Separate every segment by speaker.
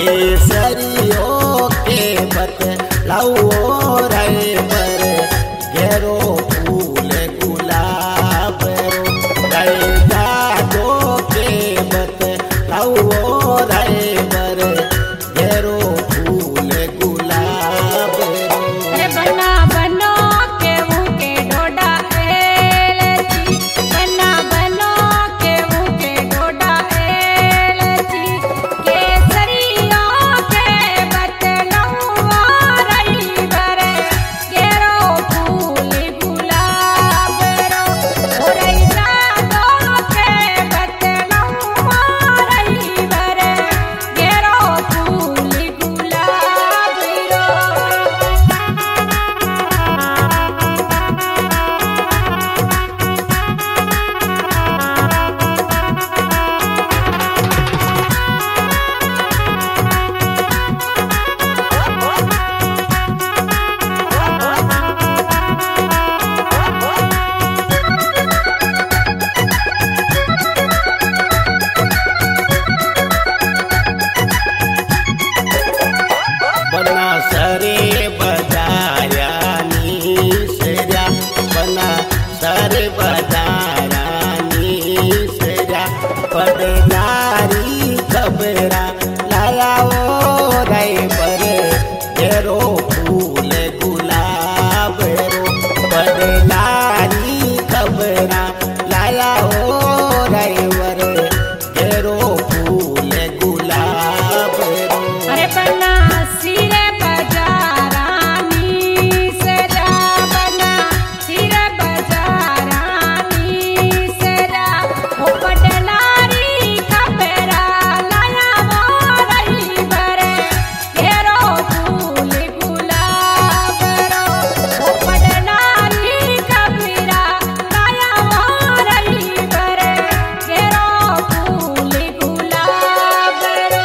Speaker 1: केसरियों के बतलाओ रे बर घेरो फूल गुलाब रे जादो के बतलाओ रे बर घेरो फूल गुलाब
Speaker 2: रे बना बनो के मुके डोडा एलची बना बनो के मुके डोडा एलची केसरियों के बतलाओ रही बरे केरो फूल गुलाब रो ओरे जादो के बतलाओ रही बरे केरो फूल गुलाब रो
Speaker 1: बना सरे बजाया नीसरा बना सरे बजाया नीसरा पडनारी खबरा लाया ओ रे बर घेरो फूल गुलाब रो पडनारी खबरा लाया ओ रे बर घेरो फूल गुलाब रो
Speaker 2: अरे बना सिरे बजारानी सरा बना सिरे बजारानी सरा ओ पटनारी खबरा लाया वो रही बरे घेरो फूल गुलाब रो ओ पटनारी खबरा लाया वो रही बरे घेरो फूल गुलाब रो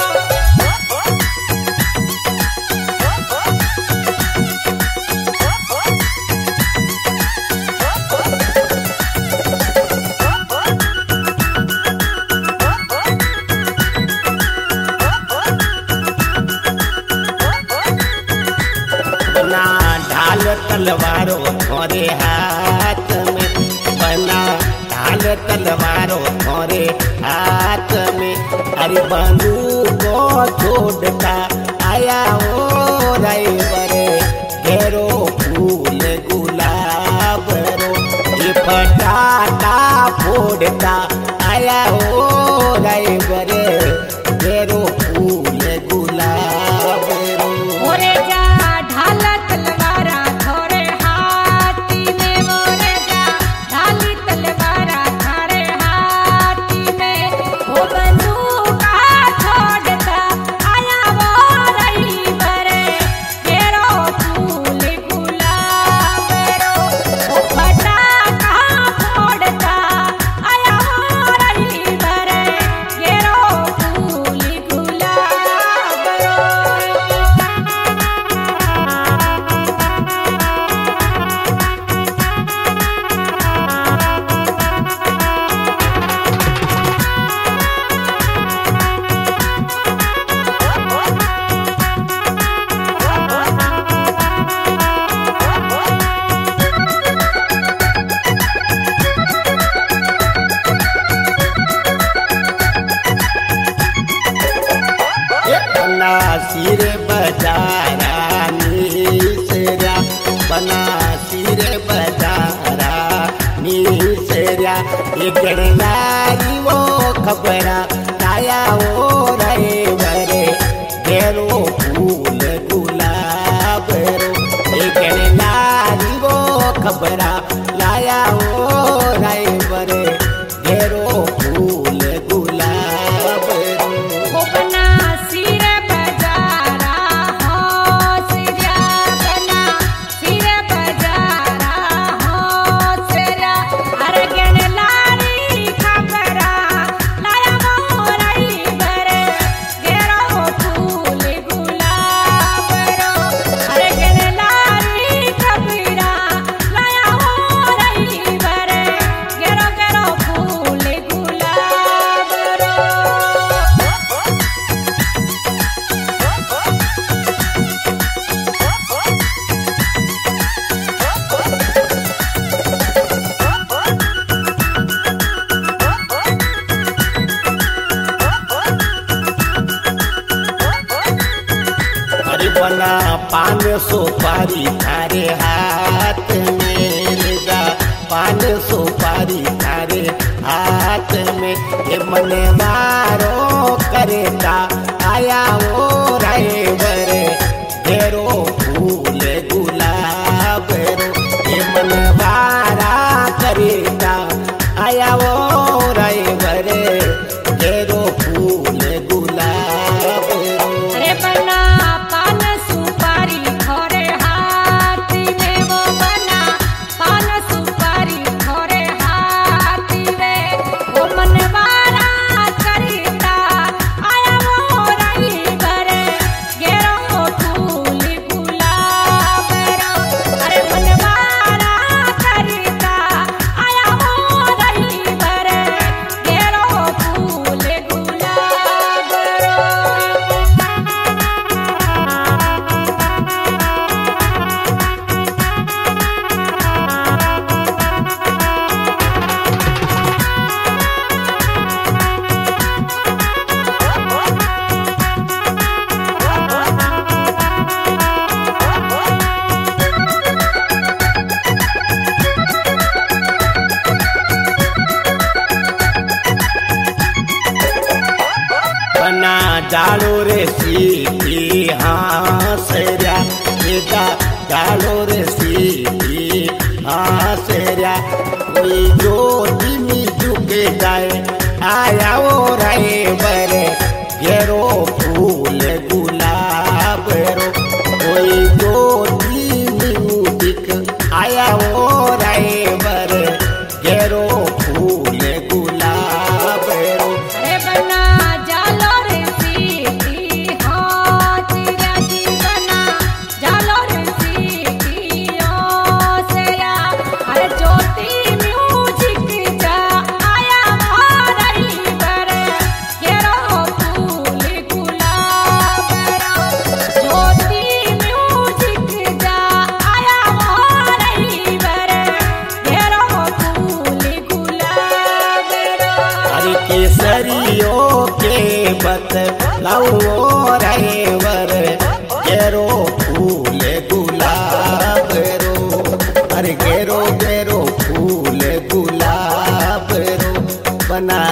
Speaker 1: बना ढाल तलवारों थोरे हाथ में बना ढाल तलवारों थोरे हाथ में अरे बंदूक को छोड़ता आया ओ रे बरे घेरो फूल गुलाब रो ये फटाटा फोड़ता आया ओ रे बरे घेरो फूल गुलाब रो
Speaker 2: मोरे जा ढाल तलवारा थोरे हाथी में मोरे जा ढाली तलवारा थारे हाथी में वो बंदूका छोड़ता आया वो रही बरे घेरो फूल गुलाब रो वो फटाका फोड़ता आया वो रही बरे घेरो फूल गुलाब रो
Speaker 1: बना सिर बजारा नीसरा बना सिर बजारा नीसरा एक गणनारी वो खबरा लाया ओ रे बरे घेरो फूल गुलाब रो एक गणनारी वो खबरा लाया ओ रे बरे घेरो फूल गुलाब रो
Speaker 2: वो बना सिर बजारा हो सिरा बना सिर बजारा हो सिरा अरे गण लारी खबरा लाया वो रही बरे घेरो फूल गुलाब रो अरे गण लारी खबरा लाया वो
Speaker 1: बना पान सुपारी थारे हाथ में लेगा पान सुपारी थारे हाथ में ये मन मारो करेता आया वो रे बरे घेरो फूल गुलाब रो ये मन मारा करेता आया वो रे बरे घेरो फूल गुलाब रो
Speaker 2: अरे बना पान सुपारी थोरे हाथ में वो बना पान सुपारी थोरे हाथ में वो मनवारा करता आया वो रही भरे घेरो फूल गुलाब रो अरे मनवारा करता आया वो रही भरे घेरो फूल गुलाब रो
Speaker 1: बना जालो रे सीधी हासऱ्या बेटा जालो रे सीधी हासऱ्या कोई ज्योति में झुके जाए आया वो रे बरे घेरो फूल गुलाब रो कोई ज्योति में दिख आया वो रे बरे घेरो फूल गुलाब रो
Speaker 2: अरे बना जालो रे सीधी हाथ राजी बना जालो रे सीधी ओसया अरे ज्योति म्यूजिक जा आया मारई बरे घेरो फूल गुलाब रो ज्योति म्यूजिक जा आया मारई बरे घेरो फूल गुलाब रो
Speaker 1: हरि केसरियों के बतलाओ रे वर घेरो फूल गुलाब रो अरे घेरो घेरो फूल गुलाब रो बना